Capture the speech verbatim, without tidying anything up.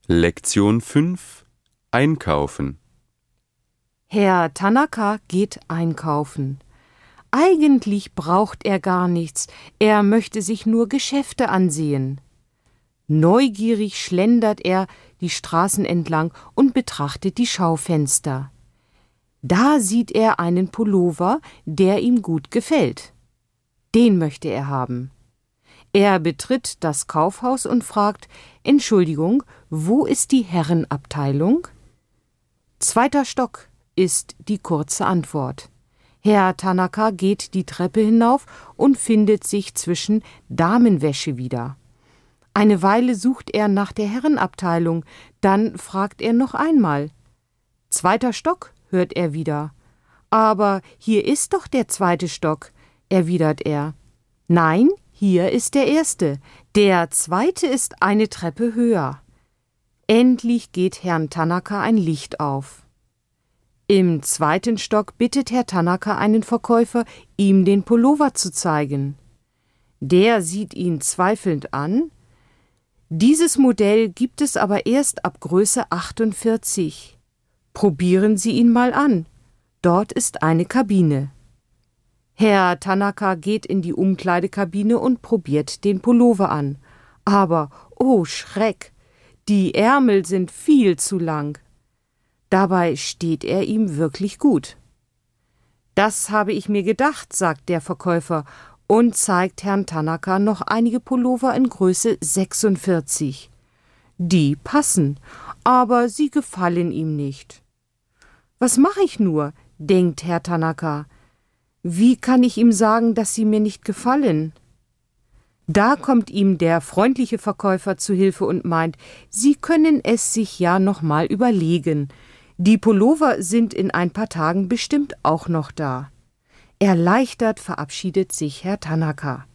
Lektion fünf. Einkaufen. Herr Tanaka geht einkaufen. Eigentlich braucht er gar nichts, er möchte sich nur Geschäfte ansehen. Neugierig schlendert er die Straßen entlang und betrachtet die Schaufenster. Da sieht er einen Pullover, der ihm gut gefällt. Den möchte er haben. Er betritt das Kaufhaus und fragt: Entschuldigung, wo ist die Herrenabteilung? Zweiter Stock ist die kurze Antwort. Herr Tanaka geht die Treppe hinauf und findet sich zwischen Damenwäsche wieder. Eine Weile sucht er nach der Herrenabteilung, dann fragt er noch einmal. Zweiter Stock, hört er wieder. Aber hier ist doch der zweite Stock, erwidert er. Nein, hier ist der erste. Der zweite ist eine Treppe höher. Endlich geht Herrn Tanaka ein Licht auf. Im zweiten Stock bittet Herr Tanaka einen Verkäufer, ihm den Pullover zu zeigen. Der sieht ihn zweifelnd an. Dieses Modell gibt es aber erst ab Größe achtundvierzig. Probieren Sie ihn mal an. Dort ist eine Kabine. Herr Tanaka geht in die Umkleidekabine und probiert den Pullover an. Aber, oh Schreck, die Ärmel sind viel zu lang. Dabei steht er ihm wirklich gut. Das habe ich mir gedacht, sagt der Verkäufer und zeigt Herrn Tanaka noch einige Pullover in Größe sechsundvierzig. Die passen, aber sie gefallen ihm nicht. Was mache ich nur, denkt Herr Tanaka. Wie kann ich ihm sagen, dass sie mir nicht gefallen? Da kommt ihm der freundliche Verkäufer zu Hilfe und meint, Sie können es sich ja noch mal überlegen. Die Pullover sind in ein paar Tagen bestimmt auch noch da. Erleichtert verabschiedet sich Herr Tanaka.